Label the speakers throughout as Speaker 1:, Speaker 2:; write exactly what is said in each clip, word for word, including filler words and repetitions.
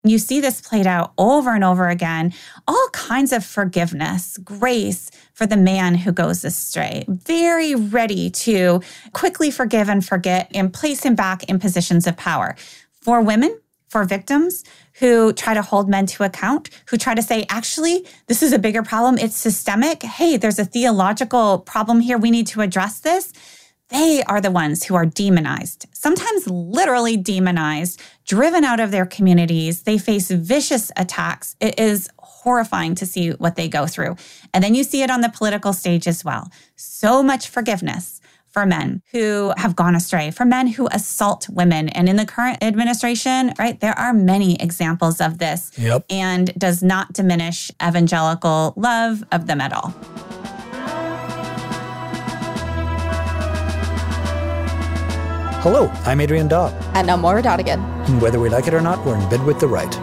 Speaker 1: You see this played out over and over again. All kinds of forgiveness, grace for the man who goes astray. Very ready to quickly forgive and forget and place him back in positions of power. For women, for victims who try to hold men to account, who try to say, actually, this is a bigger problem. It's systemic. Hey, there's a theological problem here. We need to address this. They are the ones who are demonized, sometimes literally demonized, driven out of their communities. They face vicious attacks. It is horrifying to see what they go through. And then you see it on the political stage as well. So much forgiveness for men who have gone astray, for men who assault women. And in the current administration, right, there are many examples of this.
Speaker 2: Yep.
Speaker 1: And does not diminish evangelical love of them at all.
Speaker 2: Hello, I'm Adrian Daw.
Speaker 3: And I'm Moira Donegan.
Speaker 2: And whether we like it or not, we're in bed with the right.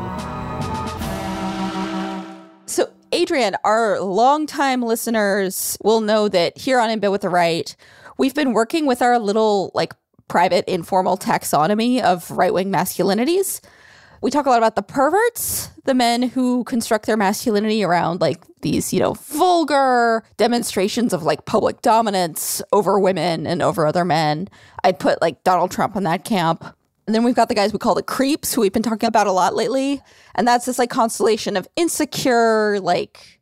Speaker 3: So, Adrian, our longtime listeners will know that here on In Bed with the Right, we've been working with our little, like, private informal taxonomy of right-wing masculinities. We talk a lot about the perverts, the men who construct their masculinity around, like, these, you know, vulgar demonstrations of, like, public dominance over women and over other men. I'd put, like, Donald Trump in that camp. And then we've got the guys we call the creeps, who we've been talking about a lot lately. And that's this, like, constellation of insecure, like,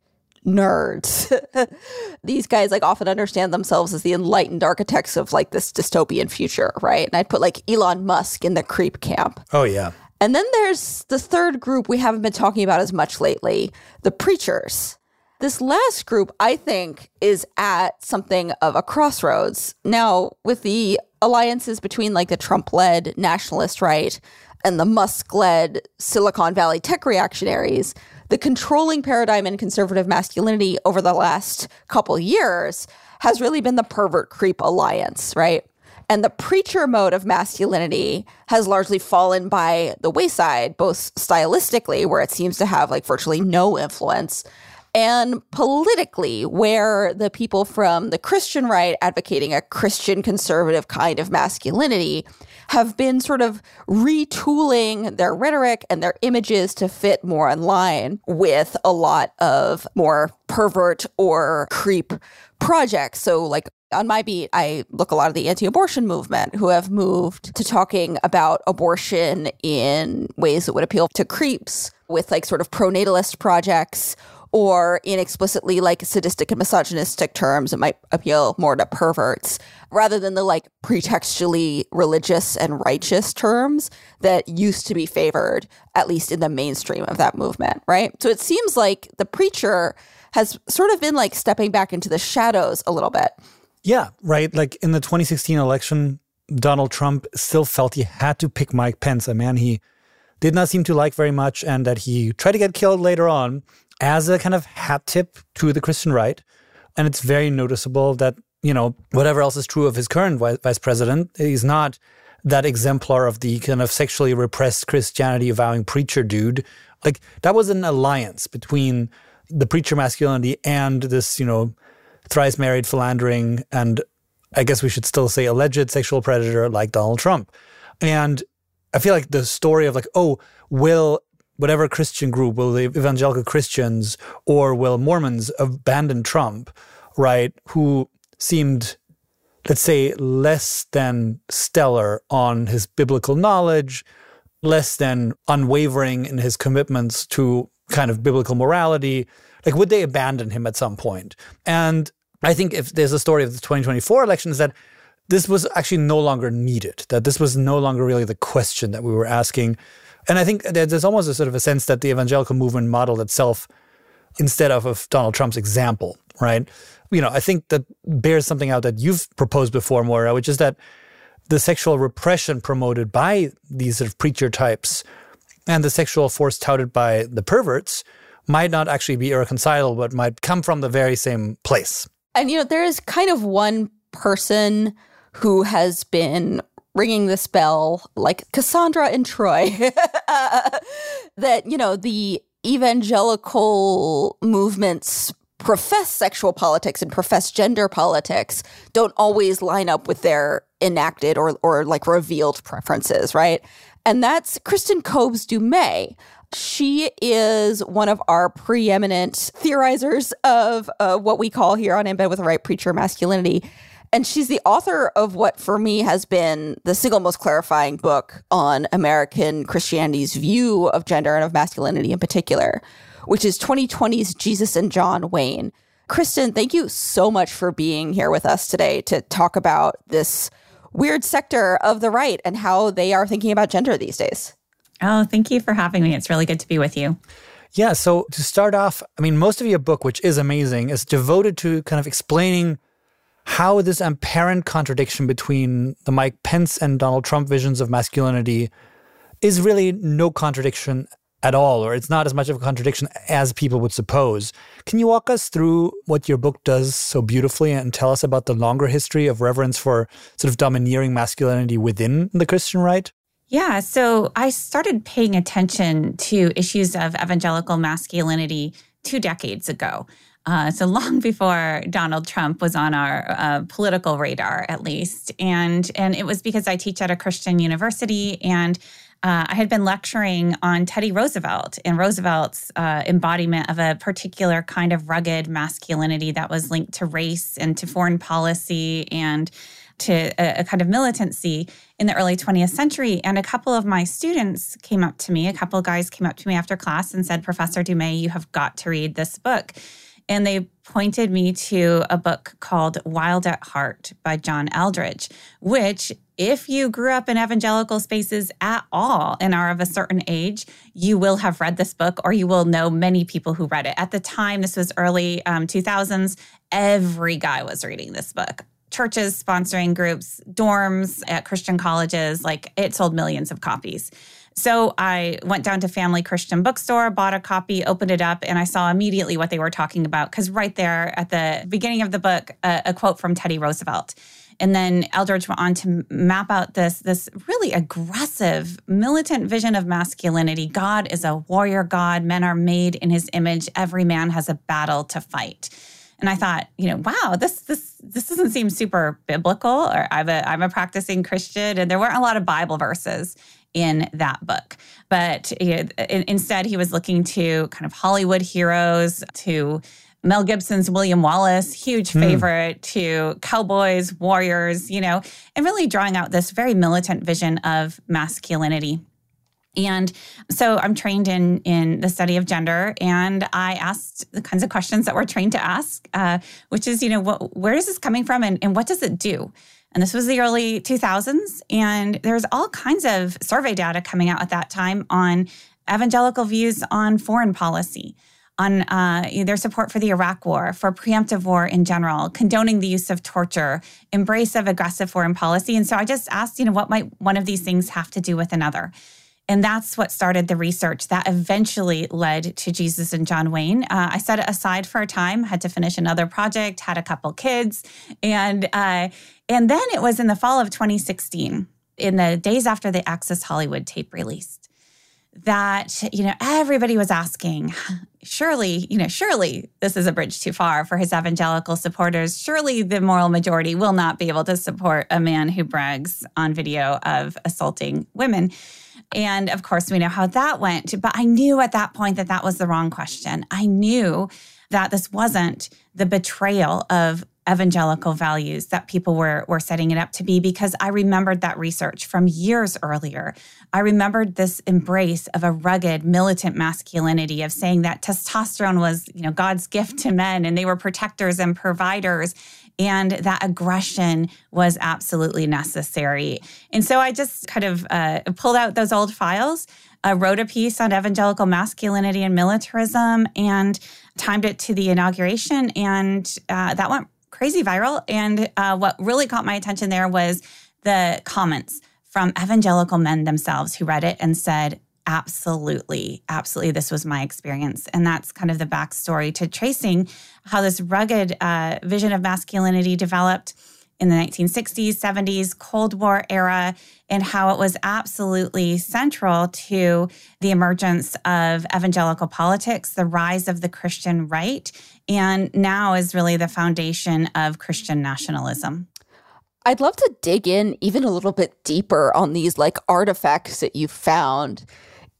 Speaker 3: nerds. These guys, like, often understand themselves as the enlightened architects of, like, this dystopian future, right? And I'd put, like, Elon Musk in the creep camp.
Speaker 2: Oh, yeah.
Speaker 3: And then there's the third group we haven't been talking about as much lately, the preachers. This last group, I think, is at something of a crossroads. Now, with the alliances between, like, the Trump-led nationalist right and the Musk-led Silicon Valley tech reactionaries, the controlling paradigm in conservative masculinity over the last couple years has really been the pervert-creep alliance, right? And the preacher mode of masculinity has largely fallen by the wayside, both stylistically, where it seems to have, like, virtually no influence, and politically, where the people from the Christian right advocating a Christian conservative kind of masculinity have been sort of retooling their rhetoric and their images to fit more in line with a lot of more pervert or creep projects. So, like, on my beat, I look a lot at the anti-abortion movement, who have moved to talking about abortion in ways that would appeal to creeps with, like, sort of pro-natalist projects, or in explicitly, like, sadistic and misogynistic terms, it might appeal more to perverts, rather than the, like, pretextually religious and righteous terms that used to be favored, at least in the mainstream of that movement, right? So it seems like the preacher has sort of been, like, stepping back into the shadows a little bit.
Speaker 2: Yeah, right. Like, in the twenty sixteen election, Donald Trump still felt he had to pick Mike Pence, a man he did not seem to like very much, and that he tried to get killed later on, as a kind of hat tip to the Christian right. And it's very noticeable that, you know, whatever else is true of his current vice president, he's not that exemplar of the kind of sexually repressed Christianity avowing preacher dude. Like, that was an alliance between the preacher masculinity and this, you know, thrice married, philandering, and I guess we should still say alleged sexual predator like Donald Trump. And I feel like the story of, like, oh, will whatever Christian group, will the evangelical Christians or will Mormons abandon Trump, right, who seemed, let's say, less than stellar on his biblical knowledge, less than unwavering in his commitments to kind of biblical morality, like, would they abandon him at some point? And I think if there's a story of the twenty twenty-four election is that this was actually no longer needed, that this was no longer really the question that we were asking. And I think there's almost a sort of a sense that the evangelical movement modeled itself instead of, of Donald Trump's example, right? You know, I think that bears something out that you've proposed before, Moira, which is that the sexual repression promoted by these sort of preacher types and the sexual force touted by the perverts might not actually be irreconcilable, but might come from the very same place.
Speaker 3: And, you know, there is kind of one person who has been ringing this bell, like Cassandra in Troy, that, you know, the evangelical movements profess sexual politics and profess gender politics don't always line up with their enacted or, or like revealed preferences, right? And that's Kristen Kobes-Dumay. She is one of our preeminent theorizers of uh, what we call here on In Bed with the Right Preacher masculinity. And she's the author of what, for me, has been the single most clarifying book on American Christianity's view of gender and of masculinity in particular, which is twenty twenty's Jesus and John Wayne. Kristen, thank you so much for being here with us today to talk about this weird sector of the right and how they are thinking about gender these days.
Speaker 1: Oh, thank you for having me. It's really good to be with you.
Speaker 2: Yeah, so to start off, I mean, most of your book, which is amazing, is devoted to kind of explaining how this apparent contradiction between the Mike Pence and Donald Trump visions of masculinity is really no contradiction at all, or it's not as much of a contradiction as people would suppose. Can you walk us through what your book does so beautifully and tell us about the longer history of reverence for sort of domineering masculinity within the Christian right?
Speaker 1: Yeah, so I started paying attention to issues of evangelical masculinity two decades ago. Uh, so long before Donald Trump was on our uh, political radar, at least. And, and it was because I teach at a Christian university, and uh, I had been lecturing on Teddy Roosevelt and Roosevelt's uh, embodiment of a particular kind of rugged masculinity that was linked to race and to foreign policy and to a, a kind of militancy in the early twentieth century. And a couple of my students came up to me, a couple of guys came up to me after class and said, Professor Dumais, you have got to read this book. And they pointed me to a book called Wild at Heart by John Eldredge, which, if you grew up in evangelical spaces at all and are of a certain age, you will have read this book, or you will know many people who read it. At the time, this was early um, two thousands, every guy was reading this book. Churches sponsoring groups, dorms at Christian colleges, like it sold millions of copies. So I went down to Family Christian Bookstore, bought a copy, opened it up, and I saw immediately what they were talking about, because right there at the beginning of the book, a, a quote from Teddy Roosevelt. And then Eldredge went on to map out this, this really aggressive, militant vision of masculinity. God is a warrior God. Men are made in his image. Every man has a battle to fight. And I thought, you know, wow, this this this doesn't seem super biblical. Or I'm a I'm a practicing Christian, and there weren't a lot of Bible verses in that book. But you know, instead, he was looking to kind of Hollywood heroes, to Mel Gibson's William Wallace, huge favorite, mm. to cowboys, warriors, you know, and really drawing out this very militant vision of masculinity. And so I'm trained in in the study of gender, and I asked the kinds of questions that we're trained to ask, uh, which is, you know, what, where is this coming from, and, and what does it do? And this was the early two thousands, and there's all kinds of survey data coming out at that time on evangelical views on foreign policy, on uh, their support for the Iraq War, for preemptive war in general, condoning the use of torture, embrace of aggressive foreign policy. And so I just asked, you know, what might one of these things have to do with another? And that's what started the research that eventually led to Jesus and John Wayne. Uh, I set it aside for a time, had to finish another project, had a couple kids. And uh, and then it was in the fall of twenty sixteen, in the days after the Access Hollywood tape released, that, you know, everybody was asking, surely, you know, surely this is a bridge too far for his evangelical supporters. Surely the moral majority will not be able to support a man who brags on video of assaulting women. And of course, we know how that went. But I knew at that point that that was the wrong question. I knew that this wasn't the betrayal of evangelical values that people were, were setting it up to be, because I remembered that research from years earlier. I remembered this embrace of a rugged, militant masculinity, of saying that testosterone was, you know, God's gift to men, and they were protectors and providers, and that aggression was absolutely necessary. And so I just kind of uh, pulled out those old files, uh, wrote a piece on evangelical masculinity and militarism, and timed it to the inauguration, and uh, that went crazy viral. And uh, what really caught my attention there was the comments from evangelical men themselves who read it and said, absolutely, absolutely, this was my experience. And that's kind of the backstory to tracing how this rugged uh, vision of masculinity developed in the nineteen sixties, seventies, Cold War era, and how it was absolutely central to the emergence of evangelical politics, the rise of the Christian right, and now is really the foundation of Christian nationalism.
Speaker 3: I'd love to dig in even a little bit deeper on these like artifacts that you found.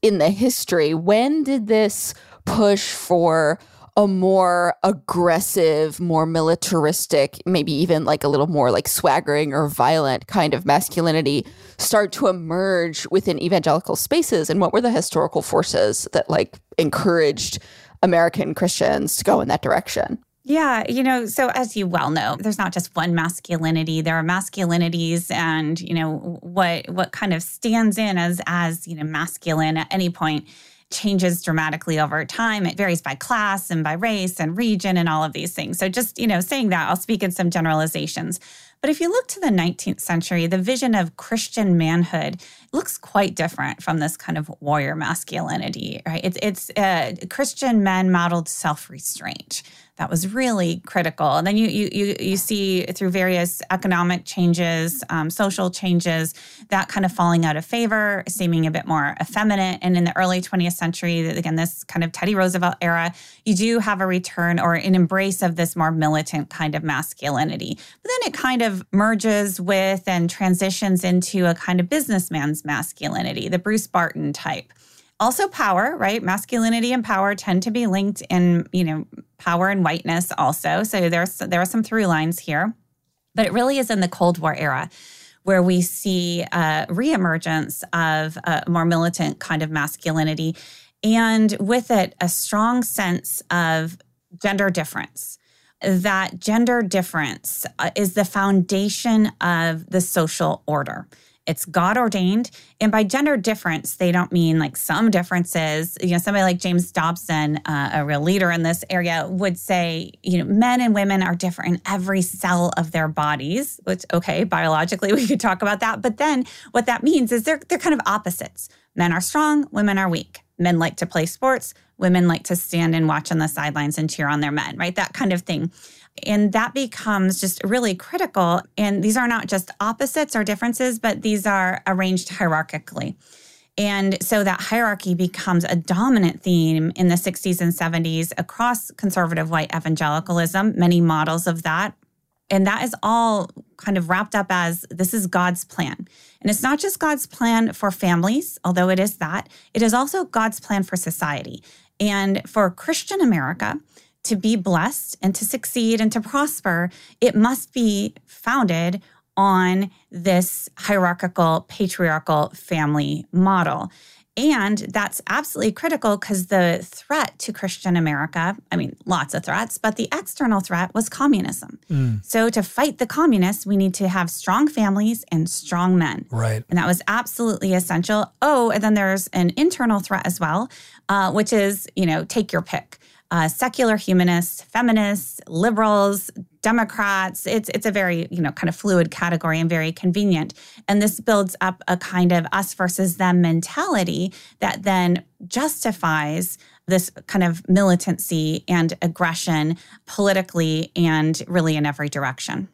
Speaker 3: in the history, when did this push for a more aggressive, more militaristic, maybe even like a little more like swaggering or violent kind of masculinity start to emerge within evangelical spaces? And what were the historical forces that like encouraged American Christians to go in that direction?
Speaker 1: Yeah, you know, so as you well know, there's not just one masculinity. There are masculinities, and, you know, what what kind of stands in as, as you know, masculine at any point changes dramatically over time. It varies by class and by race and region and all of these things. So just, you know, saying that, I'll speak in some generalizations. But if you look to the nineteenth century, the vision of Christian manhood looks quite different from this kind of warrior masculinity, right? It's, it's uh, Christian men modeled self-restraint. That was really critical. And then you you you, you see through various economic changes, um, social changes, that kind of falling out of favor, seeming a bit more effeminate. And in the early twentieth century, again, this kind of Teddy Roosevelt era, you do have a return or an embrace of this more militant kind of masculinity. But then it kind of merges with and transitions into a kind of businessman's masculinity, the Bruce Barton type. Also power, right? Masculinity and power tend to be linked in, you know, power and whiteness also. So there's there are some through lines here. But it really is in the Cold War era where we see a reemergence of a more militant kind of masculinity, and with it, a strong sense of gender difference. That gender difference is the foundation of the social order. It's God ordained. And by gender difference, they don't mean like some differences. You know, somebody like James Dobson, uh, a real leader in this area, would say, you know, men and women are different in every cell of their bodies, which, okay, biologically, we could talk about that. But then what that means is they're they're kind of opposites. Men are strong, women are weak. Men like to play sports, women like to stand and watch on the sidelines and cheer on their men, right? That kind of thing. And that becomes just really critical. And these are not just opposites or differences, but these are arranged hierarchically. And so that hierarchy becomes a dominant theme in the sixties and seventies across conservative white evangelicalism, many models of that. And that is all kind of wrapped up as this is God's plan. And it's not just God's plan for families, although it is that. It is also God's plan for society. And for Christian America to be blessed and to succeed and to prosper, it must be founded on this hierarchical, patriarchal family model. And that's absolutely critical because the threat to Christian America, I mean, lots of threats, but the external threat was communism. Mm. So to fight the communists, we need to have strong families and strong men.
Speaker 2: Right.
Speaker 1: And that was absolutely essential. Oh, and then there's an internal threat as well, uh, which is, you know, take your pick. Uh, secular humanists, feminists, liberals, Democrats. It's it's a very, you know, kind of fluid category and very convenient. And this builds up a kind of us versus them mentality that then justifies this kind of militancy and aggression politically and really in every direction.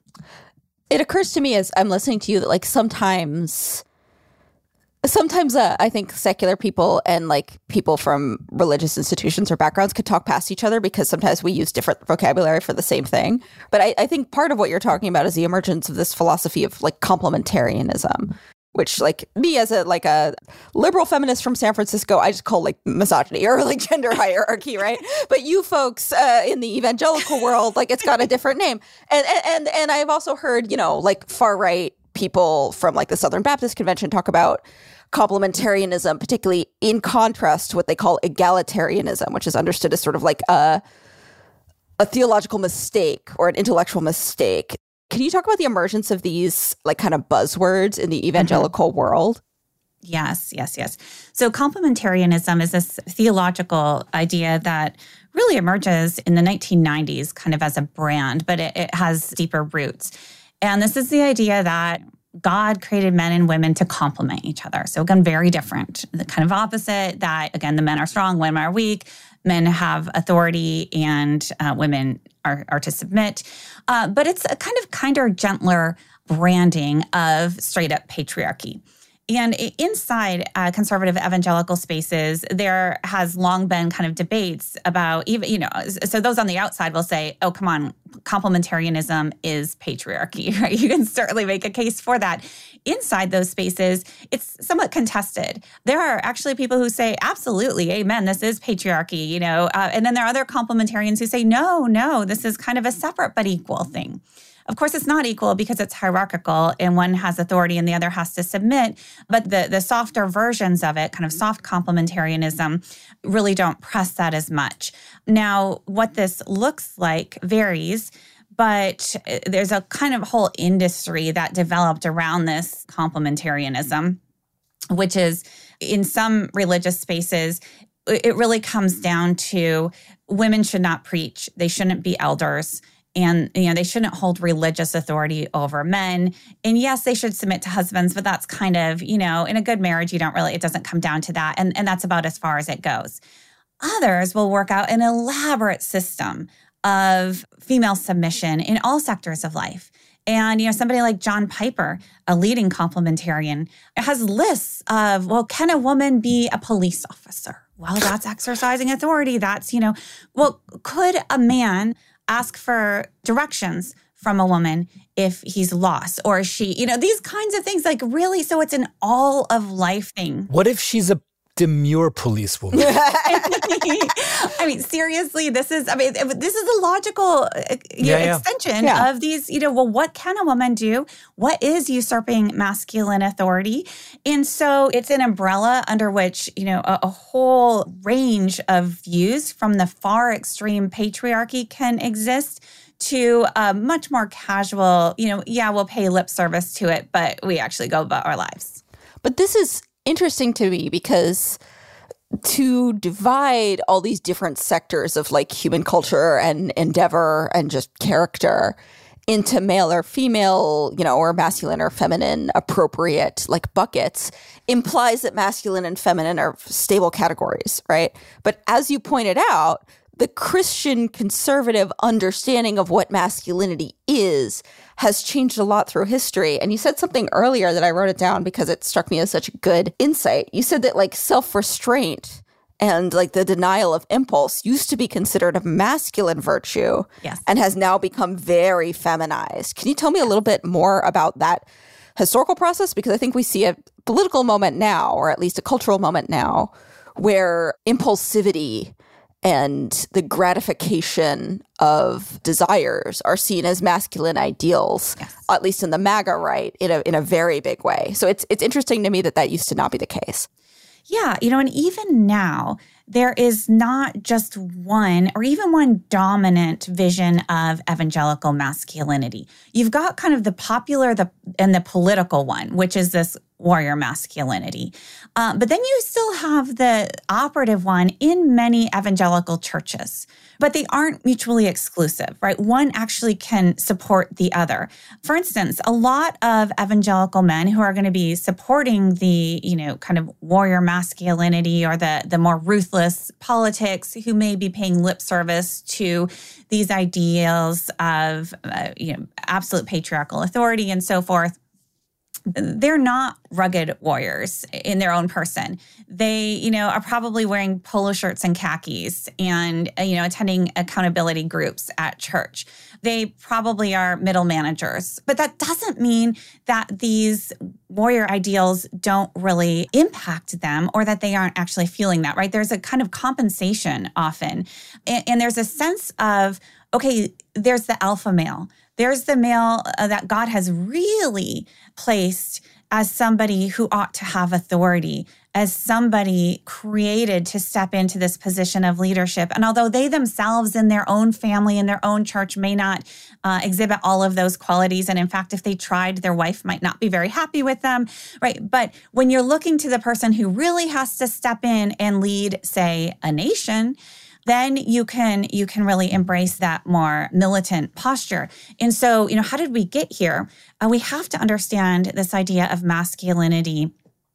Speaker 3: It occurs to me as I'm listening to you that like sometimes... Sometimes uh, I think secular people and like people from religious institutions or backgrounds could talk past each other because sometimes we use different vocabulary for the same thing. But I, I think part of what you're talking about is the emergence of this philosophy of like complementarianism, which like me as a like a liberal feminist from San Francisco, I just call like misogyny or like gender hierarchy, right? But you folks uh, in the evangelical world, like it's got a different name. And and and I've also heard, you know, like far right people from like the Southern Baptist Convention talk about complementarianism, particularly in contrast to what they call egalitarianism, which is understood as sort of like a, a theological mistake or an intellectual mistake. Can you talk about the emergence of these like kind of buzzwords in the evangelical mm-hmm. world?
Speaker 1: Yes, yes, yes. So complementarianism is this theological idea that really emerges in the nineteen nineties kind of as a brand, but it, it has deeper roots. And this is the idea that God created men and women to complement each other. So again, very different. The kind of opposite that, again, the men are strong, women are weak. Men have authority and uh, women are, are to submit. Uh, but it's a kind of kinder, gentler branding of straight up patriarchy. And inside uh, conservative evangelical spaces, there has long been kind of debates about even, you know, so those on the outside will say, oh, come on, complementarianism is patriarchy, right? You can certainly make a case for that. Inside those spaces, it's somewhat contested. There are actually people who say, absolutely, amen, this is patriarchy, you know, uh, and then there are other complementarians who say, no, no, this is kind of a separate but equal thing. Of course, it's not equal because it's hierarchical and one has authority and the other has to submit. But the, the softer versions of it, kind of soft complementarianism, really don't press that as much. Now, what this looks like varies, but there's a kind of whole industry that developed around this complementarianism, which is in some religious spaces, it really comes down to women should not preach. They shouldn't be elders. And, you know, they shouldn't hold religious authority over men. And yes, they should submit to husbands, but that's kind of, you know, in a good marriage, you don't really, it doesn't come down to that. And, and that's about as far as it goes. Others will work out an elaborate system of female submission in all sectors of life. And, you know, somebody like John Piper, a leading complementarian, has lists of, well, can a woman be a police officer? Well, that's exercising authority. That's, you know, well, could a man ask for directions from a woman if he's lost or she, you know, these kinds of things, like really, so it's an all of life thing.
Speaker 2: What if she's a demure policewoman?
Speaker 1: I mean, seriously, this is, I mean, this is a logical you
Speaker 2: yeah,
Speaker 1: know,
Speaker 2: yeah.
Speaker 1: extension
Speaker 3: yeah.
Speaker 1: of these, you know, well, what can a woman do? What is usurping masculine authority? And so it's an umbrella under which, you know, a, a whole range of views from the far extreme patriarchy can exist to a much more casual, you know, yeah, we'll pay lip service to it, but we actually go about our lives.
Speaker 3: But this is interesting to me because to divide all these different sectors of like human culture and endeavor and just character into male or female, you know, or masculine or feminine appropriate like buckets implies that masculine and feminine are stable categories, right? But as you pointed out, the Christian conservative understanding of what masculinity is has changed a lot through history. And you said something earlier that I wrote it down because it struck me as such a good insight. You said that like self-restraint and like the denial of impulse used to be considered a masculine virtue,
Speaker 1: yes,
Speaker 3: and has now become very feminized. Can you tell me a little bit more about that historical process? Because I think we see a political moment now, or at least a cultural moment now, where impulsivity and the gratification of desires are seen as masculine ideals,
Speaker 1: yes,
Speaker 3: at least in the MAGA right, in a in a very big way. So it's it's interesting to me that that used to not be the case.
Speaker 1: Yeah, you know, and even now, there is not just one or even one dominant vision of evangelical masculinity. You've got kind of the popular the and the political one, which is this warrior masculinity. Uh, but then you still have the operative one in many evangelical churches, but they aren't mutually exclusive, right? One actually can support the other. For instance, a lot of evangelical men who are going to be supporting the, you know, kind of warrior masculinity or the, the more ruthless politics, who may be paying lip service to these ideals of, uh, you know, absolute patriarchal authority and so forth, they're not rugged warriors in their own person. They, you know, are probably wearing polo shirts and khakis and, you know, attending accountability groups at church. They probably are middle managers. But that doesn't mean that these warrior ideals don't really impact them or that they aren't actually feeling that, right? There's a kind of compensation often. And, and there's a sense of, okay, there's the alpha male. There's the male uh, that God has really placed as somebody who ought to have authority, as somebody created to step into this position of leadership. And although they themselves in their own family, in their own church may not uh, exhibit all of those qualities, and in fact, if they tried, their wife might not be very happy with them, right? But when you're looking to the person who really has to step in and lead, say, a nation, then you can you can really embrace that more militant posture. And so, you know, how did we get here? Uh, we have to understand this idea of masculinity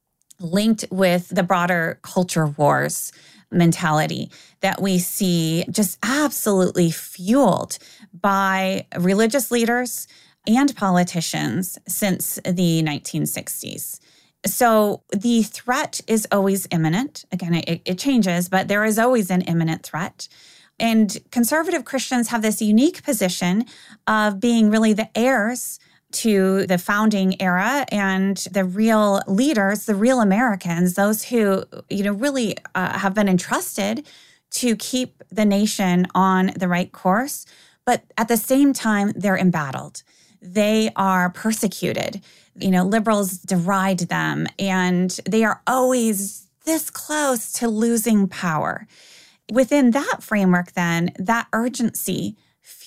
Speaker 1: linked with the broader culture wars mentality that we see just absolutely fueled by religious leaders and politicians since the nineteen sixties. So the threat is always imminent. Again, it, it changes, but there is always an imminent threat. And conservative Christians have this unique position of being really the heirs to the founding era and the real leaders, the real Americans, those who, you know, really uh, have been entrusted to keep the nation on the right course. But at the same time, they're embattled. They are persecuted. You know, liberals deride them, and they are always this close to losing power. Within that framework, then, that urgency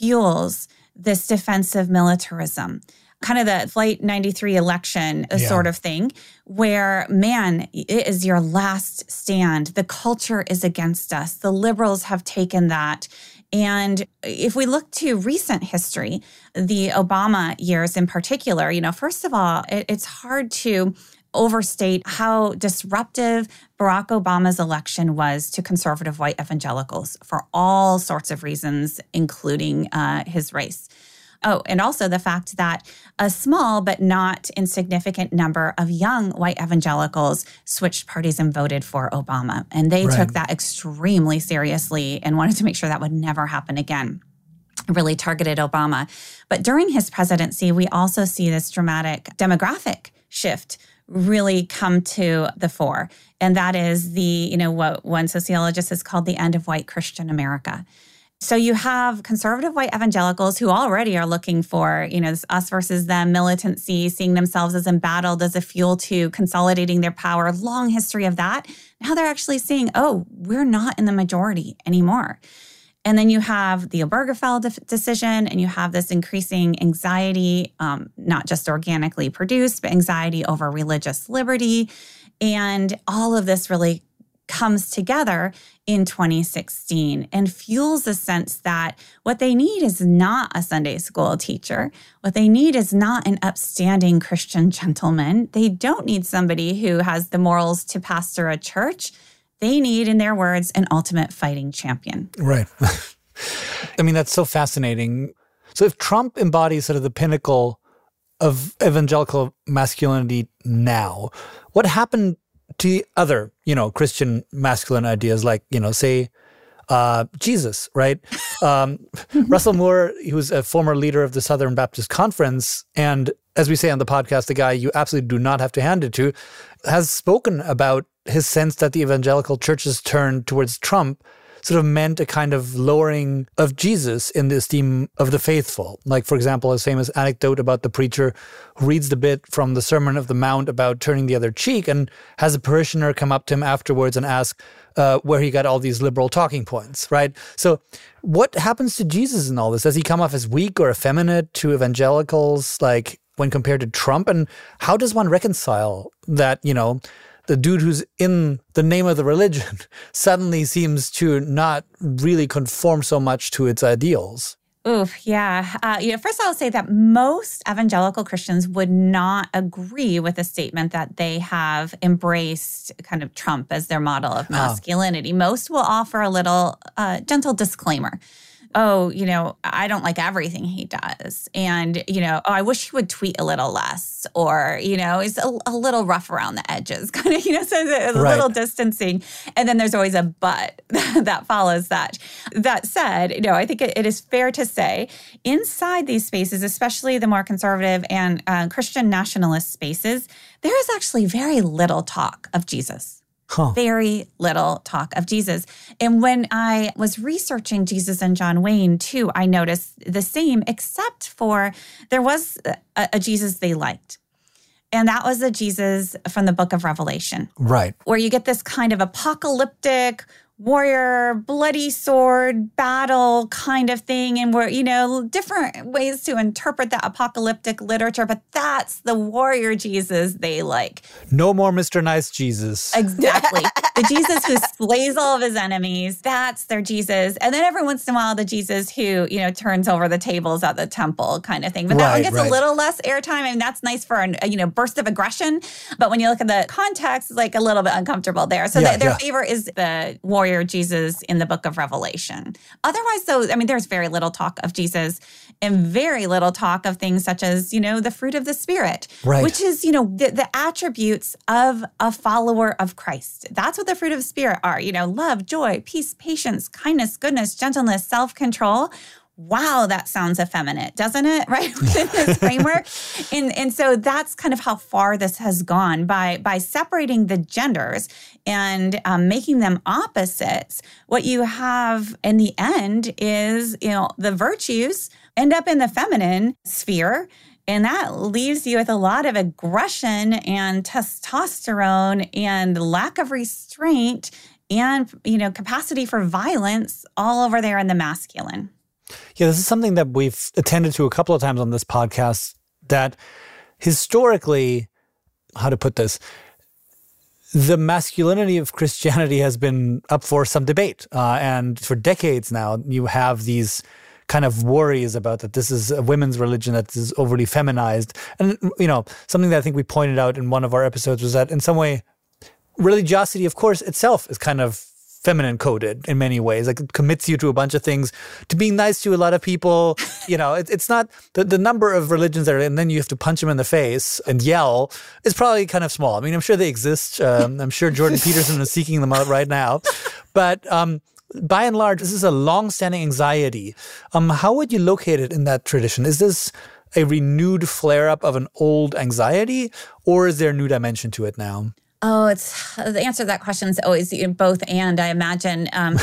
Speaker 1: fuels this defensive militarism, kind of the Flight ninety-three election yeah. sort of thing, where, man, it is your last stand. The culture is against us. The liberals have taken that. And if we look to recent history, the Obama years in particular, you know, first of all, it, it's hard to overstate how disruptive Barack Obama's election was to conservative white evangelicals for all sorts of reasons, including uh, his race. Oh, and also the fact that a small but not insignificant number of young white evangelicals switched parties and voted for Obama. And they right. took that extremely seriously and wanted to make sure that would never happen again. Really targeted Obama. But during his presidency, we also see this dramatic demographic shift really come to the fore. And that is the, you know, what one sociologist has called the end of white Christian America. So you have conservative white evangelicals who already are looking for, you know, this us versus them militancy, seeing themselves as embattled as a fuel to consolidating their power, long history of that. Now they're actually seeing, oh, we're not in the majority anymore. And then you have the Obergefell de- decision, and you have this increasing anxiety, um, not just organically produced, but anxiety over religious liberty. And all of this really comes together in twenty sixteen and fuels the sense that what they need is not a Sunday school teacher. What they need is not an upstanding Christian gentleman. They don't need somebody who has the morals to pastor a church. They need, in their words, an ultimate fighting champion.
Speaker 2: Right. I mean, that's so fascinating. So if Trump embodies sort of the pinnacle of evangelical masculinity now, what happened to other, you know, Christian masculine ideas like, you know, say, uh, Jesus, right? Um, Russell Moore, he was a former leader of the Southern Baptist Conference, and as we say on the podcast, the guy you absolutely do not have to hand it to, has spoken about his sense that the evangelical church's turn towards Trump sort of meant a kind of lowering of Jesus in the esteem of the faithful. Like, for example, his famous anecdote about the preacher who reads the bit from the Sermon of the Mount about turning the other cheek and has a parishioner come up to him afterwards and ask uh, where he got all these liberal talking points, right? So what happens to Jesus in all this? Does he come off as weak or effeminate to evangelicals, like when compared to Trump? And how does one reconcile that, you know, the dude who's in the name of the religion suddenly seems to not really conform so much to its ideals?
Speaker 1: Oof, yeah. Uh, you know, first I'll say that most evangelical Christians would not agree with the statement that they have embraced kind of Trump as their model of masculinity. Oh. Most will offer a little uh, gentle disclaimer. Oh, you know, I don't like everything he does. And, you know, oh, I wish he would tweet a little less, or, you know, he's a, a little rough around the edges, kind of, you know, so a, a right. little distancing. And then there's always a but that follows that. That said, you know, I think it, it is fair to say inside these spaces, especially the more conservative and uh, Christian nationalist spaces, there is actually very little talk of Jesus. Huh. Very little talk of Jesus. And when I was researching Jesus and John Wayne, too, I noticed the same, except for there was a, a Jesus they liked. And that was the Jesus from the book of Revelation.
Speaker 2: Right.
Speaker 1: Where you get this kind of apocalyptic warrior, bloody sword, battle kind of thing. And we're, you know, different ways to interpret that apocalyptic literature. But that's the warrior Jesus they like.
Speaker 2: No more Mister Nice Jesus.
Speaker 1: Exactly. The Jesus who slays all of his enemies. That's their Jesus. And then every once in a while, the Jesus who, you know, turns over the tables at the temple kind of thing. But that right, one gets right. a little less airtime. I mean, that's nice for a, you know, burst of aggression. But when you look at the context, it's like a little bit uncomfortable there. So yeah, the, their yeah. favor is the warrior warrior Jesus in the book of Revelation. Otherwise, though, I mean, there's very little talk of Jesus and very little talk of things such as, you know, the fruit of the Spirit,
Speaker 2: right.
Speaker 1: which is, you know, the, the attributes of a follower of Christ. That's what the fruit of the Spirit are, you know, love, joy, peace, patience, kindness, goodness, gentleness, self-control. Wow, that sounds effeminate, doesn't it? Right, within this framework. And, and so that's kind of how far this has gone by, by separating the genders and um, making them opposites. What you have in the end is, you know, the virtues end up in the feminine sphere. And that leaves you with a lot of aggression and testosterone and lack of restraint and, you know, capacity for violence all over there in the masculine.
Speaker 2: Yeah, this is something that we've attended to a couple of times on this podcast, that historically, how to put this, the masculinity of Christianity has been up for some debate. Uh, and for decades now, you have these kind of worries about that this is a women's religion that is overly feminized. And, you know, something that I think we pointed out in one of our episodes was that in some way, religiosity, of course, itself is kind of feminine coded in many ways. Like, it commits you to a bunch of things, to being nice to a lot of people. You know, it, it's not the, the number of religions that are, and then you have to punch them in the face and yell is probably kind of small. I mean, I'm sure they exist. Um, I'm sure Jordan Peterson is seeking them out right now. But um, by and large, this is a long-standing anxiety. Um, how would you locate it in that tradition? Is this a renewed flare-up of an old anxiety, or is there a new dimension to it now?
Speaker 1: Oh, it's the answer to that question is always both and, I imagine. Um,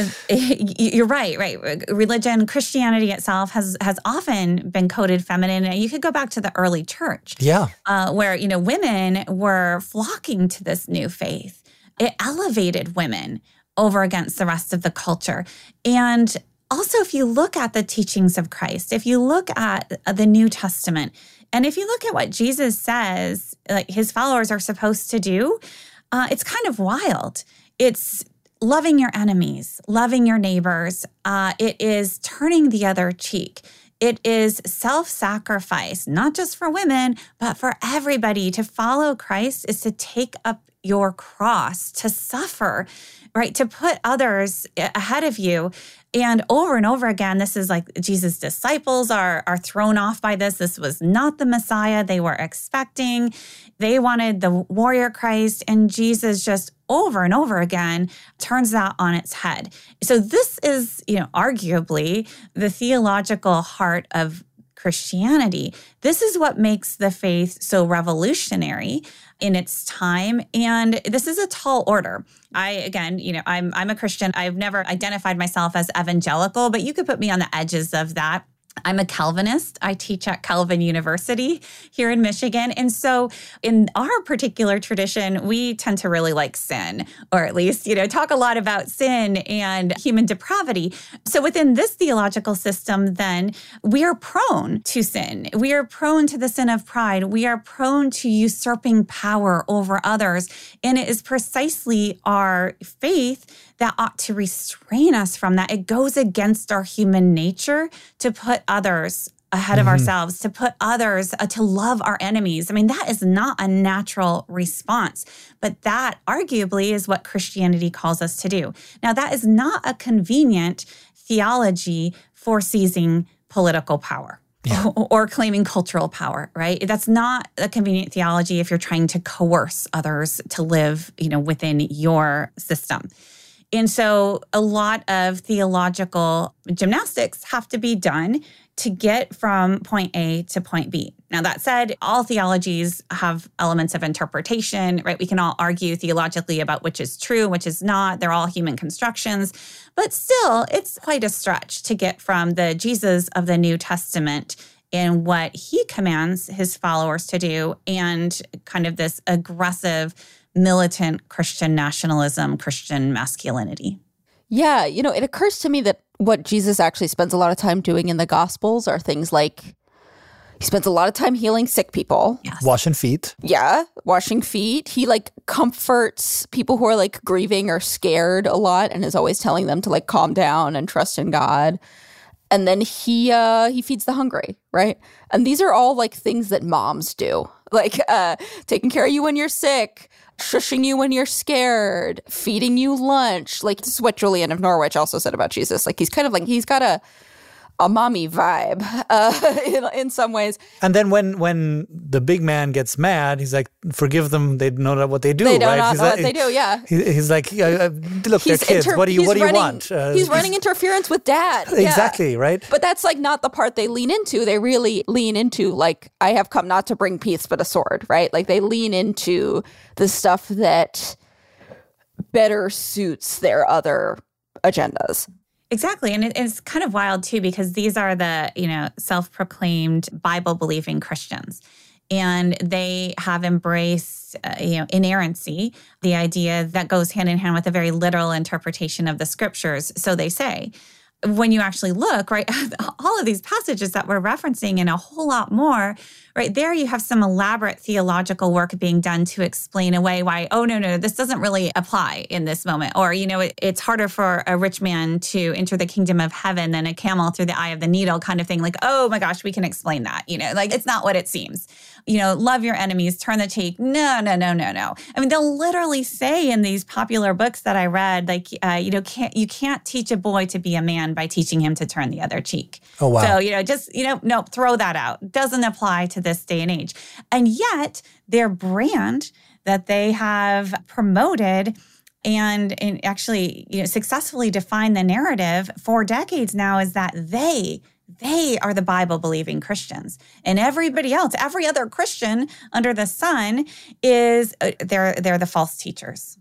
Speaker 1: you're right, right. Religion, Christianity itself has has often been coded feminine. You could go back to the early church,
Speaker 2: yeah,
Speaker 1: uh, where, you know, women were flocking to this new faith. It elevated women over against the rest of the culture. And also, if you look at the teachings of Christ, if you look at the New Testament, and if you look at what Jesus says, like his followers are supposed to do, uh, it's kind of wild. It's loving your enemies, loving your neighbors. Uh, it is turning the other cheek. It is self-sacrifice, not just for women, but for everybody. To follow Christ is to take up your cross, to suffer, right? To put others ahead of you. And over and over again, this is like Jesus' disciples are, are thrown off by this. This was not the Messiah they were expecting. They wanted the warrior Christ, and Jesus just over and over again turns that on its head. So this is, you know, arguably the theological heart of Christianity. This is what makes the faith so revolutionary in its time. And this is a tall order. I, again, you know, I'm I'm a Christian. I've never identified myself as evangelical, but you could put me on the edges of that. I'm a Calvinist. I teach at Calvin University here in Michigan. And so in our particular tradition, we tend to really like sin, or at least, you know, talk a lot about sin and human depravity. So within this theological system, then, we are prone to sin. We are prone to the sin of pride. We are prone to usurping power over others. And it is precisely our faith that ought to restrain us from that. It goes against our human nature to put others ahead of mm-hmm. ourselves, to put others, uh, to love our enemies. I mean, that is not a natural response, but that arguably is what Christianity calls us to do. Now, that is not a convenient theology for seizing political power. Yeah. Or claiming cultural power, right? That's not a convenient theology if you're trying to coerce others to live, you know, within your system. And so a lot of theological gymnastics have to be done to get from point A to point B. Now, that said, all theologies have elements of interpretation, right? We can all argue theologically about which is true, which is not. They're all human constructions. But still, it's quite a stretch to get from the Jesus of the New Testament and what he commands his followers to do, and kind of this aggressive, militant Christian nationalism, Christian masculinity.
Speaker 3: Yeah, you know, it occurs to me that what Jesus actually spends a lot of time doing in the Gospels are things like he spends a lot of time healing sick people.
Speaker 1: Yes.
Speaker 2: Washing feet.
Speaker 3: Yeah, washing feet. He like comforts people who are like grieving or scared a lot and is always telling them to like calm down and trust in God. And then he uh, he feeds the hungry, right? And these are all like things that moms do, like uh, taking care of you when you're sick, shushing you when you're scared, feeding you lunch. Like, this is what Julian of Norwich also said about Jesus. Like, he's kind of like, he's got a a mommy vibe uh, in, in some ways.
Speaker 2: And then when when the big man gets mad, he's like, forgive them, they don't know what they do,
Speaker 3: they don't
Speaker 2: right?
Speaker 3: know
Speaker 2: he's
Speaker 3: what
Speaker 2: like,
Speaker 3: they do, yeah.
Speaker 2: He, he's like, uh, look,
Speaker 3: He's
Speaker 2: they're kids.
Speaker 3: inter-
Speaker 2: what do you What do you
Speaker 3: running,
Speaker 2: want? Uh,
Speaker 3: he's running interference with dad.
Speaker 2: Exactly,
Speaker 3: yeah.
Speaker 2: right?
Speaker 3: But that's like not the part they lean into. They really lean into like, I have come not to bring peace but a sword, right? Like they lean into the stuff that better suits their other agendas.
Speaker 1: Exactly. And it, it's kind of wild, too, because these are the, you know, self-proclaimed Bible-believing Christians. And they have embraced, uh, you know, inerrancy, the idea that goes hand in hand with a very literal interpretation of the scriptures. So they say, when you actually look, right, all of these passages that we're referencing and a whole lot more, right, there you have some elaborate theological work being done to explain away why, oh, no, no, this doesn't really apply in this moment. Or, you know, it, it's harder for a rich man to enter the kingdom of heaven than a camel through the eye of the needle kind of thing. Like, oh my gosh, we can explain that, you know, like it's not what it seems. You know, love your enemies, turn the cheek. No, no, no, no, no. I mean, they'll literally say in these popular books that I read, like, uh, you know, can't you can't teach a boy to be a man by teaching him to turn the other cheek.
Speaker 2: Oh, wow.
Speaker 1: So, you know, just, you know, no, throw that out. Doesn't apply to this day and age. And yet their brand that they have promoted and, and actually, you know, successfully defined the narrative for decades now is that they They are the Bible-believing Christians. And everybody else, every other Christian under the sun is, uh, they're they're the false teachers.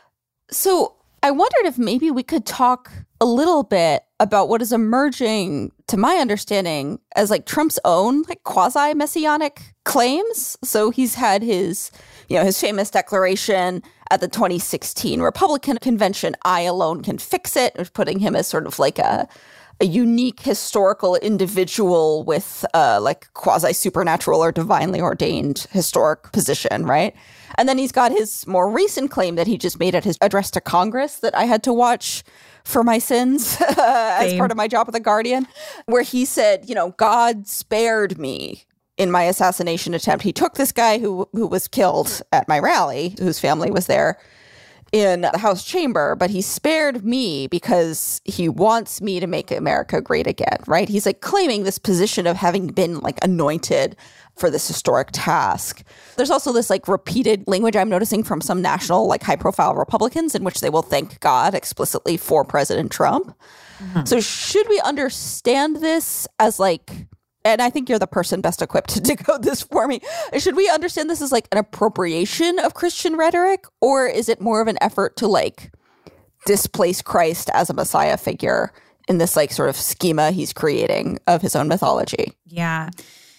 Speaker 3: So I wondered if maybe we could talk a little bit about what is emerging, to my understanding, as like Trump's own like quasi-messianic claims. So he's had his, you know, his famous declaration at the twenty sixteen Republican convention, I alone can fix it, which putting him as sort of like a a unique historical individual with uh, like quasi-supernatural or divinely ordained historic position, right? And then he's got his more recent claim that he just made at his address to Congress that I had to watch for my sins as part of my job at The Guardian, where he said, you know, God spared me in my assassination attempt. He took this guy who who was killed at my rally, whose family was there, in the House chamber, but he spared me because he wants me to make America great again, right? He's like claiming this position of having been like anointed for this historic task. There's also this like repeated language I'm noticing from some national like high profile Republicans in which they will thank God explicitly for President Trump. Mm-hmm. So should we understand this as like, and I think you're the person best equipped to decode this for me. Should we understand this as like an appropriation of Christian rhetoric, or is it more of an effort to like displace Christ as a Messiah figure in this like sort of schema he's creating of his own mythology?
Speaker 1: Yeah.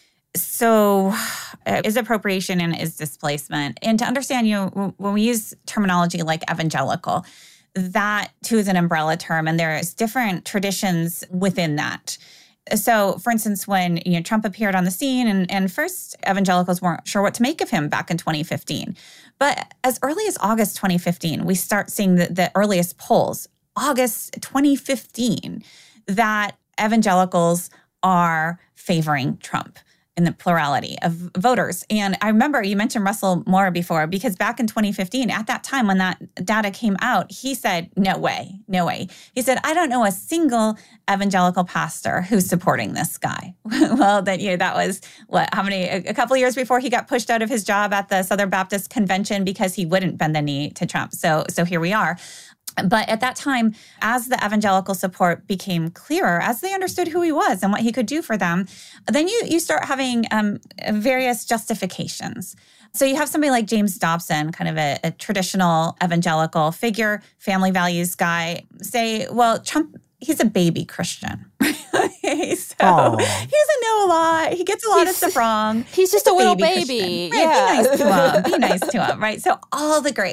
Speaker 1: So uh, is appropriation and is displacement. And to understand, you know, when we use terminology like evangelical, that too is an umbrella term, and there's different traditions within that. So, for instance, when you know Trump appeared on the scene, and, and first evangelicals weren't sure what to make of him back in twenty fifteen. But as early as August twenty fifteen, we start seeing the, the earliest polls, August twenty fifteen, that evangelicals are favoring Trump in the plurality of voters. And I remember you mentioned Russell Moore before, because back in twenty fifteen, at that time when that data came out, he said, no way, no way. He said, I don't know a single evangelical pastor who's supporting this guy. Well, that, you know, that was what, how many, a, a couple of years before he got pushed out of his job at the Southern Baptist Convention because he wouldn't bend the knee to Trump. So, so here we are. But at that time, as the evangelical support became clearer, as they understood who he was and what he could do for them, then you you start having um, various justifications. So you have somebody like James Dobson, kind of a, a traditional evangelical figure, family values guy, say, well, Trump, he's a baby Christian. So
Speaker 2: Aww.
Speaker 1: he doesn't know a lot. He gets a lot
Speaker 3: He's,
Speaker 1: of stuff wrong.
Speaker 3: He's just
Speaker 1: he's
Speaker 3: a little
Speaker 1: baby.
Speaker 3: baby.
Speaker 1: Right,
Speaker 3: Yeah.
Speaker 1: be nice to him. Be nice to him, right? So all the grace,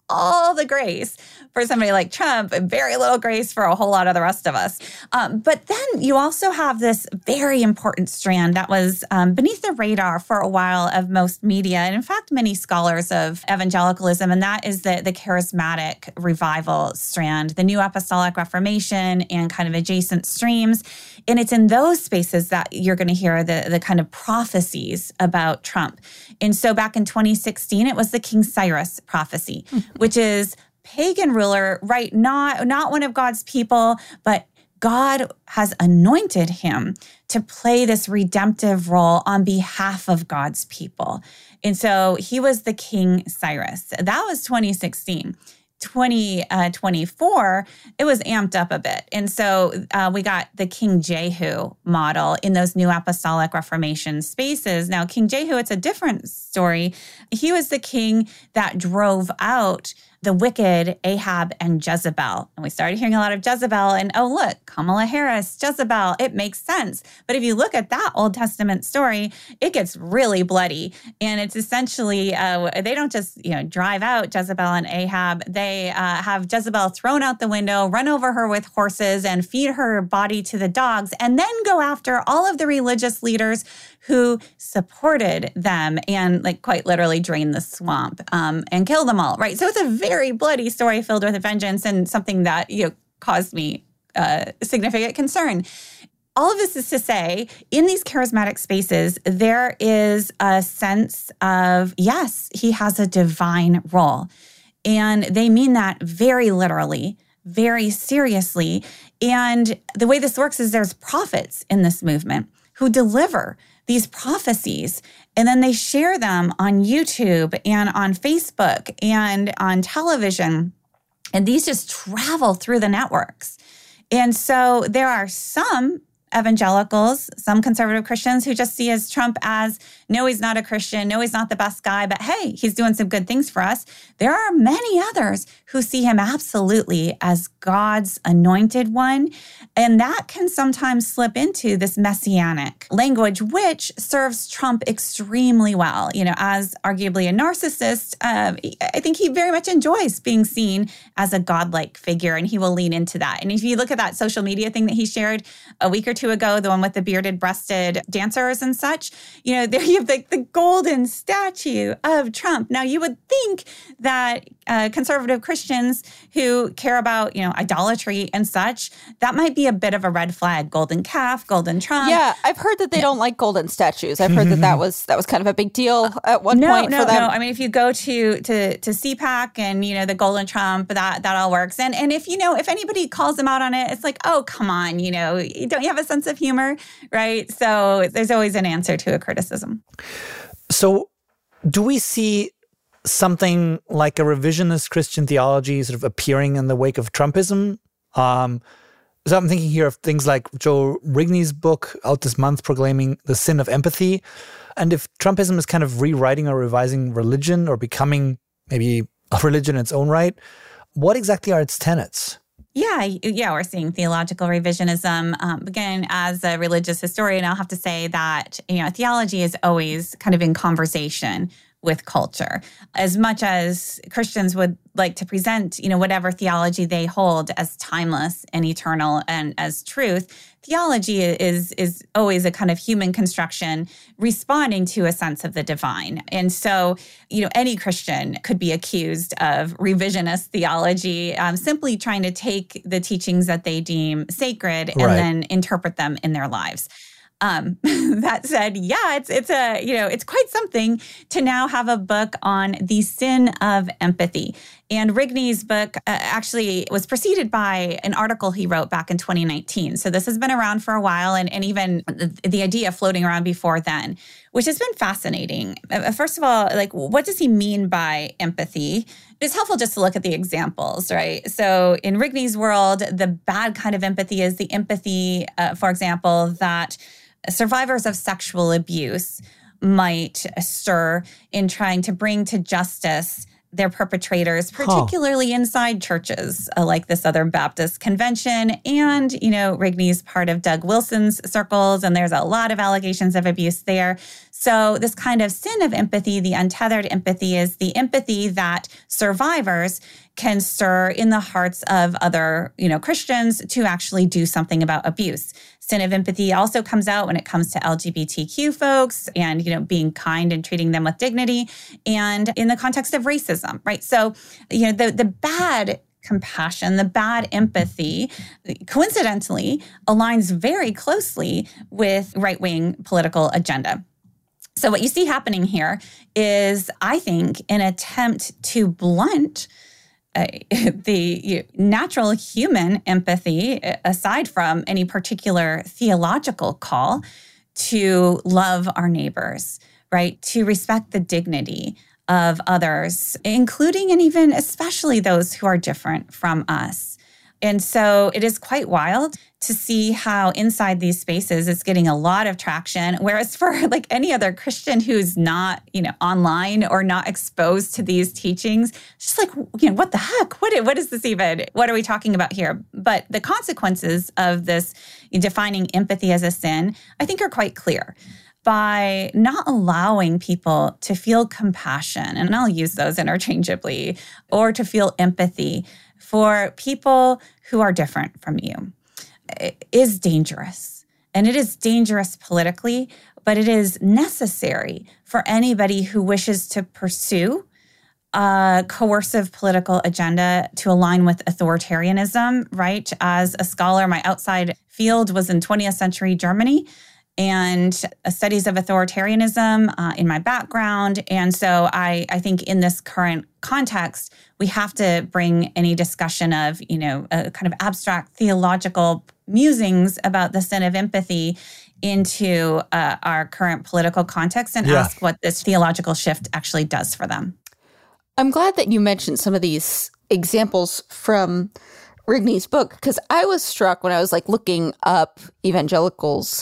Speaker 1: all the grace for somebody like Trump and very little grace for a whole lot of the rest of us. Um, but then you also have this very important strand that was um, beneath the radar for a while of most media, and in fact, many scholars of evangelicalism, and that is the, the charismatic revival strand, the New Apostolic Reformation and kind of adjacent streams. And it's in those spaces that you're going to hear the, the kind of prophecies about Trump. And so back in twenty sixteen, it was the King Cyrus prophecy, mm-hmm. which is pagan ruler, right? Not, not one of God's people, but God has anointed him to play this redemptive role on behalf of God's people. And so he was the King Cyrus. That was twenty sixteen. twenty twenty-four, it was amped up a bit. And so uh, we got the King Jehu model in those New Apostolic Reformation spaces. Now, King Jehu, it's a different story. He was the king that drove out the wicked Ahab and Jezebel. And we started hearing a lot of Jezebel, and oh, look, Kamala Harris, Jezebel, it makes sense. But if you look at that Old Testament story, it gets really bloody. And it's essentially, uh, they don't just, you know, drive out Jezebel and Ahab. They uh, have Jezebel thrown out the window, run over her with horses, and feed her body to the dogs, and then go after all of the religious leaders who supported them and like quite literally drain the swamp um, and kill them all, right? So it's a very bloody story filled with vengeance and something that, you know, caused me uh, significant concern. All of this is to say, in these charismatic spaces, there is a sense of, yes, he has a divine role. And they mean that very literally, very seriously. And the way this works is there's prophets in this movement who deliver these prophecies, and then they share them on YouTube and on Facebook and on television. And these just travel through the networks. And so there are some evangelicals, some conservative Christians who just see as Trump as, no, he's not a Christian, no, he's not the best guy, but hey, he's doing some good things for us. There are many others who see him absolutely as God's anointed one. And that can sometimes slip into this messianic language, which serves Trump extremely well. You know, as arguably a narcissist, uh, I think he very much enjoys being seen as a godlike figure, and he will lean into that. And if you look at that social media thing that he shared a week or two ago, the one with the bearded breasted dancers and such, you know, there you have like the, the golden statue of Trump. Now, you would think that uh, conservative Christians who care about, you know, idolatry and such, that might be a bit of a red flag. Golden calf, golden Trump.
Speaker 3: Yeah, I've heard that they yeah. don't like golden statues. I've heard that that was that was kind of a big deal at one
Speaker 1: no,
Speaker 3: point
Speaker 1: no,
Speaker 3: for them.
Speaker 1: No, I mean, if you go to to to C PAC and, you know, the golden Trump, that that all works. And and if, you know, if anybody calls them out on it, it's like, oh, come on, you know, don't you have a sense of humor, right? So there's always an answer to a criticism.
Speaker 2: So do we see something like a revisionist Christian theology sort of appearing in the wake of Trumpism? Um, so I'm thinking here of things like Joe Rigney's book out this month proclaiming the sin of empathy. And if Trumpism is kind of rewriting or revising religion or becoming maybe a religion in its own right, what exactly are its tenets?
Speaker 1: Yeah, yeah, we're seeing theological revisionism. Um, again, as a religious historian, I'll have to say that, you know, theology is always kind of in conversation with culture. As much as Christians would like to present, you know, whatever theology they hold as timeless and eternal and as truth, theology is is always a kind of human construction responding to a sense of the divine. And so, you know, any Christian could be accused of revisionist theology, um, simply trying to take the teachings that they deem sacred and
Speaker 2: right.
Speaker 1: then interpret them in their lives. Um, that said, yeah, it's it's a you know it's quite something to now have a book on the sin of empathy. And Rigney's book uh, actually was preceded by an article he wrote back in twenty nineteen. So this has been around for a while, and, and even the, the idea floating around before then, which has been fascinating. Uh, first of all, like, what does he mean by empathy? It's helpful just to look at the examples, right? So in Rigney's world, the bad kind of empathy is the empathy, uh, for example, that survivors of sexual abuse might stir in trying to bring to justice their perpetrators, particularly huh. inside churches uh, like the Southern Baptist Convention. And, you know, Rigney's part of Doug Wilson's circles, and there's a lot of allegations of abuse there. So this kind of sin of empathy, the untethered empathy, is the empathy that survivors can stir in the hearts of other, you know, Christians to actually do something about abuse. Sin of empathy also comes out when it comes to L G B T Q folks and, you know, being kind and treating them with dignity, and in the context of racism, right? So, you know, the the bad compassion, the bad empathy, coincidentally, aligns very closely with right-wing political agenda. So what you see happening here is, I think, an attempt to blunt uh, the you know, natural human empathy, aside from any particular theological call to love our neighbors, right? To respect the dignity of others, including and even especially those who are different from us. And so it is quite wild to see how inside these spaces it's getting a lot of traction, whereas for like any other Christian who's not, you know, online or not exposed to these teachings, it's just like, you know, what the heck? What, what is this even? What are we talking about here? But the consequences of this defining empathy as a sin, I think, are quite clear. By not allowing people to feel compassion, and I'll use those interchangeably, or to feel empathy for people who are different from you, it is dangerous. And it is dangerous politically, but it is necessary for anybody who wishes to pursue a coercive political agenda to align with authoritarianism, right? As a scholar, my outside field was in twentieth century Germany, and studies of authoritarianism uh, in my background. And so I, I think in this current context, we have to bring any discussion of, you know, a kind of abstract theological musings about the sin of empathy into uh, our current political context and yeah. ask what this theological shift actually does for them.
Speaker 3: I'm glad that you mentioned some of these examples from Rigney's book, because I was struck when I was like looking up evangelicals'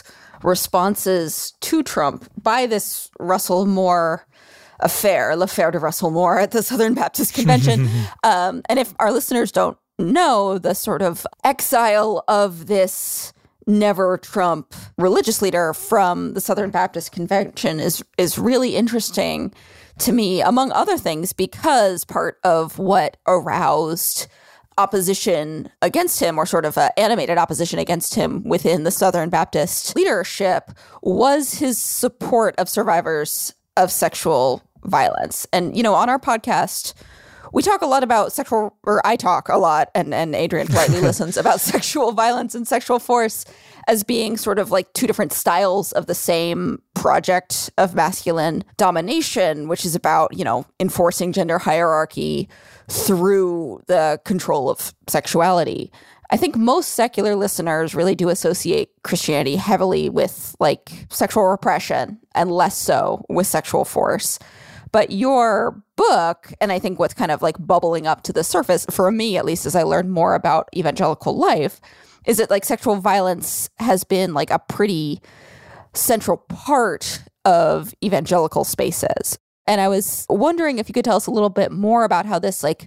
Speaker 3: responses to Trump by this Russell Moore affair, l'affaire de Russell Moore at the Southern Baptist Convention. um, and if our listeners don't know, the sort of exile of this never Trump religious leader from the Southern Baptist Convention is is really interesting to me, among other things, because part of what aroused opposition against him, or sort of uh, animated opposition against him within the Southern Baptist leadership, was his support of survivors of sexual violence. And, you know, on our podcast, we talk a lot about sexual, or I talk a lot, and, and Adrian politely listens, about sexual violence and sexual force as being sort of like two different styles of the same project of masculine domination, which is about, you know, enforcing gender hierarchy through the control of sexuality. I think most secular listeners really do associate Christianity heavily with like sexual repression and less so with sexual force. But your book, and I think what's kind of like bubbling up to the surface, for me at least, as I learned more about evangelical life, is that like sexual violence has been like a pretty central part of evangelical spaces. And I was wondering if you could tell us a little bit more about how this like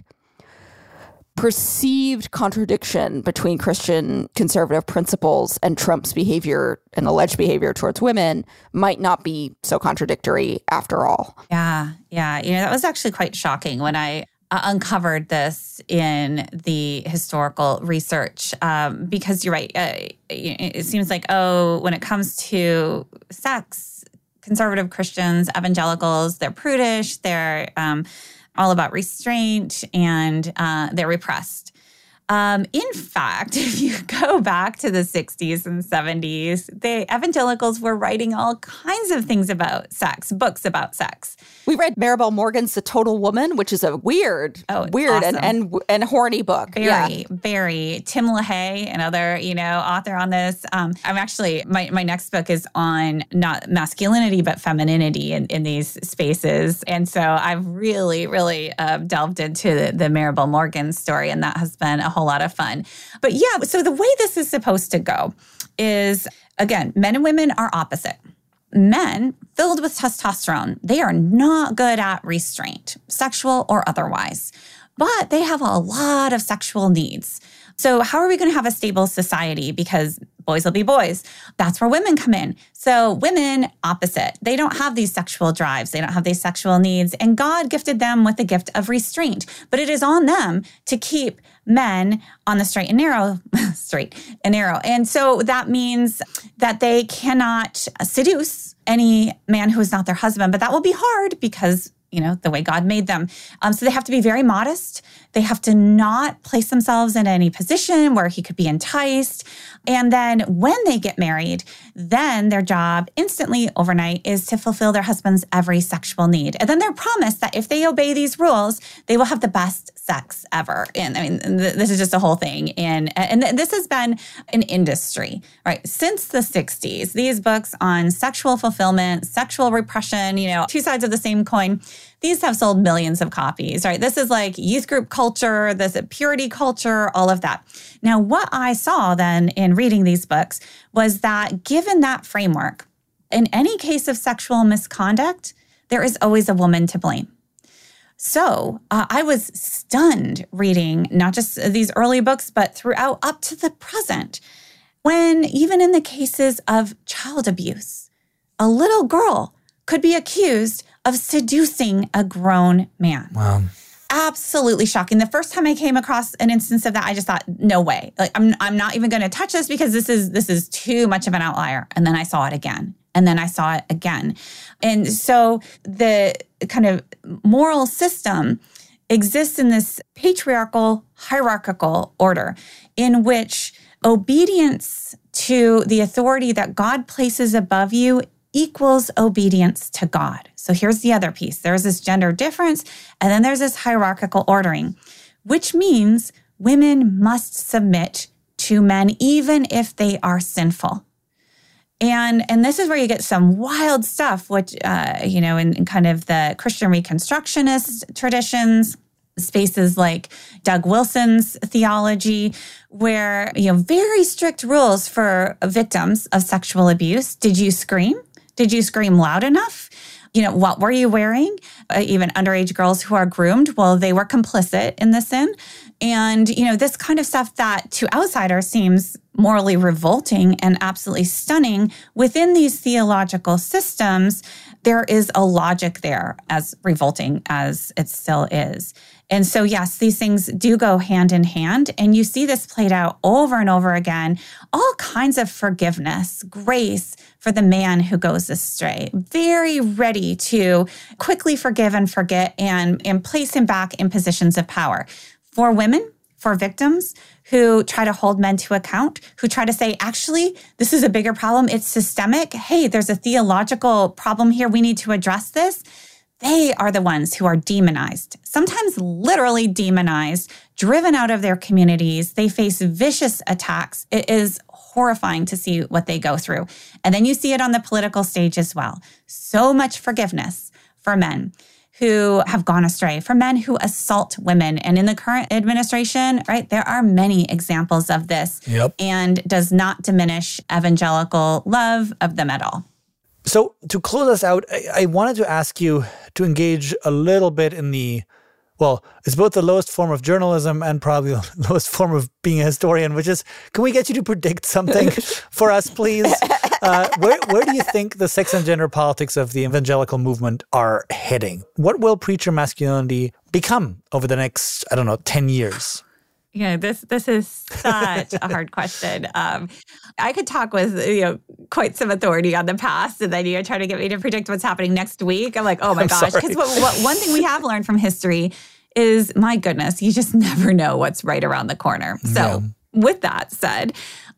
Speaker 3: perceived contradiction between Christian conservative principles and Trump's behavior and alleged behavior towards women might not be so contradictory after all.
Speaker 1: Yeah, yeah. You know, that was actually quite shocking when I uh, uncovered this in the historical research, um, because you're right. Uh, it seems like, oh, when it comes to sex, conservative Christians, evangelicals, they're prudish, they're um, all about restraint, and uh, they're repressed. Um, in fact, if you go back to the sixties and seventies, the evangelicals were writing all kinds of things about sex, books about sex.
Speaker 3: We read Maribel Morgan's The Total Woman, which is a weird,
Speaker 1: oh,
Speaker 3: weird
Speaker 1: awesome.
Speaker 3: and, and and horny book.
Speaker 1: Very,
Speaker 3: yeah.
Speaker 1: very. Tim LaHaye, another, you know, author on this. Um, I'm actually, my, my next book is on not masculinity, but femininity in, in these spaces. And so I've really, really uh, delved into the, the Maribel Morgan story, and that has been a whole lot of fun. But yeah, so the way this is supposed to go is, again, men and women are opposite. Men filled with testosterone, they are not good at restraint, sexual or otherwise, but they have a lot of sexual needs. So how are we going to have a stable society? Because boys will be boys. That's where women come in. So women, opposite. They don't have these sexual drives. They don't have these sexual needs. And God gifted them with the gift of restraint. But it is on them to keep men on the straight and narrow, straight and narrow. And so that means that they cannot seduce any man who is not their husband. But that will be hard because, you know, the way God made them. Um, so they have to be very modest. They have to not place themselves in any position where he could be enticed. And then when they get married, then their job instantly overnight is to fulfill their husband's every sexual need. And then they're promised that if they obey these rules, they will have the best sex ever. And I mean, th- this is just a whole thing. And, and th- this has been an industry, right? Since the sixties, these books on sexual fulfillment, sexual repression, you know, two sides of the same coin, these have sold millions of copies, right? This is like youth group culture, this purity culture, all of that. Now, what I saw then in reading these books was that given that framework, in any case of sexual misconduct, there is always a woman to blame. So uh, I was stunned reading not just these early books, but throughout up to the present, when even in the cases of child abuse, a little girl could be accused of seducing a grown man.
Speaker 2: Wow.
Speaker 1: Absolutely shocking. The first time I came across an instance of that, I just thought, no way. Like I'm I'm not even going to touch this because this is this is too much of an outlier. And then I saw it again. And then I saw it again. And so the kind of moral system exists in this patriarchal, hierarchical order in which obedience to the authority that God places above you equals obedience to God. So here's the other piece. There's this gender difference, and then there's this hierarchical ordering, which means women must submit to men even if they are sinful. And, and this is where you get some wild stuff, which, uh, you know, in, in kind of the Christian Reconstructionist traditions, spaces like Doug Wilson's theology, where, you know, very strict rules for victims of sexual abuse. Did you scream? Did you scream loud enough? You know, what were you wearing? Uh, even underage girls who are groomed, well, they were complicit in the sin. And, you know, this kind of stuff that to outsiders seems morally revolting and absolutely stunning, within these theological systems, there is a logic there, as revolting as it still is. And so, yes, these things do go hand in hand. And you see this played out over and over again. All kinds of forgiveness, grace for the man who goes astray. Very ready to quickly forgive and forget and, and place him back in positions of power. For women, for victims who try to hold men to account, who try to say, actually, this is a bigger problem. It's systemic. Hey, there's a theological problem here. We need to address this. They are the ones who are demonized, sometimes literally demonized, driven out of their communities. They face vicious attacks. It is horrifying to see what they go through. And then you see it on the political stage as well. So much forgiveness for men who have gone astray, for men who assault women. And in the current administration, right, there are many examples of this.
Speaker 2: Yep.
Speaker 1: And does not diminish evangelical love of them at all.
Speaker 2: So to close us out, I, I wanted to ask you to engage a little bit in the, well, it's both the lowest form of journalism and probably the lowest form of being a historian, which is, can we get you to predict something for us, please? Uh, where, where do you think the sex and gender politics of the evangelical movement are heading? What will preacher masculinity become over the next, I don't know, ten years?
Speaker 1: Yeah, this this is such a hard question. Um, I could talk with you know quite some authority on the past, and then you try to get me to predict what's happening next week. I'm like, oh my
Speaker 2: I'm
Speaker 1: gosh, because what, what, one thing we have learned from history is, my goodness, you just never know what's right around the corner. So,
Speaker 2: Yeah.
Speaker 1: with that said,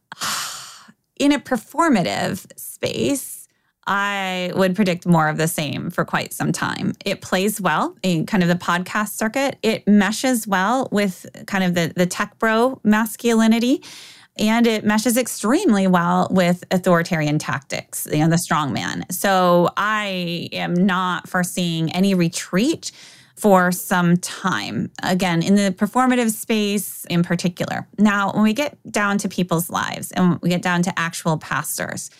Speaker 1: in a performative space, I would predict more of the same for quite some time. It plays well in kind of the podcast circuit. It meshes well with kind of the, the tech bro masculinity. And it meshes extremely well with authoritarian tactics, you know, the strongman. So I am not foreseeing any retreat for some time, again, in the performative space in particular. Now, when we get down to people's lives and we get down to actual pastors,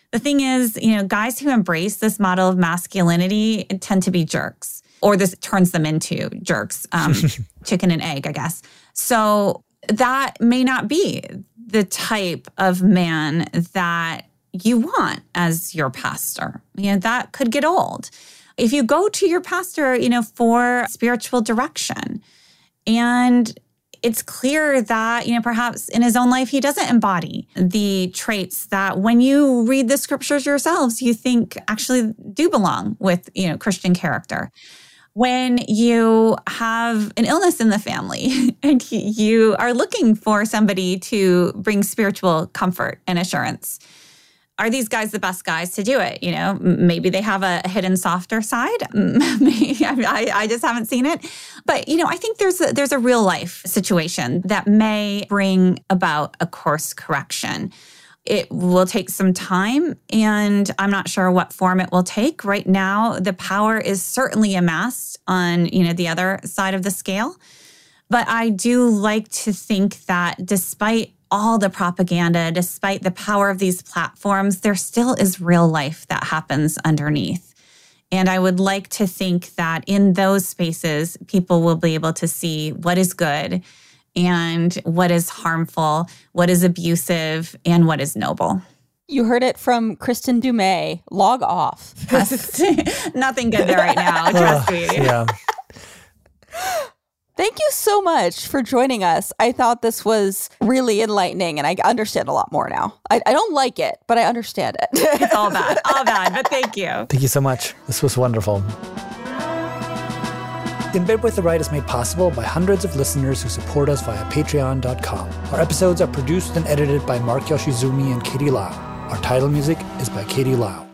Speaker 1: The thing is, you know, guys who embrace this model of masculinity tend to be jerks, or this turns them into jerks, um, chicken and egg, I guess. So that may not be the type of man that you want as your pastor. You know, that could get old. If you go to your pastor, you know, for spiritual direction, and it's clear that, you know, perhaps in his own life, he doesn't embody the traits that when you read the scriptures yourselves, you think actually do belong with, you know, Christian character. When you have an illness in the family and you are looking for somebody to bring spiritual comfort and assurance, are these guys the best guys to do it? You know, maybe they have a hidden softer side. Maybe, I, I just haven't seen it. But, you know, I think there's a, there's a real life situation that may bring about a course correction. It will take some time, and I'm not sure what form it will take. Right now, the power is certainly amassed on, you know, the other side of the scale. But I do like to think that despite all the propaganda, despite the power of these platforms, there still is real life that happens underneath. And I would like to think that in those spaces, people will be able to see what is good and what is harmful, what is abusive, and what is noble.
Speaker 3: You heard it from Kristen Dumais. Log off.
Speaker 1: Nothing good there right now, trust me.
Speaker 2: Yeah.
Speaker 3: Thank you so much for joining us. I thought this was really enlightening, and I understand a lot more now. I, I don't like it, but I understand it.
Speaker 1: It's all bad, all bad, but thank you.
Speaker 2: Thank you so much. This was wonderful. In Bed with the Right is made possible by hundreds of listeners who support us via patreon dot com. Our episodes are produced and edited by Mark Yoshizumi and Katie Lau. Our title music is by Katie Lau.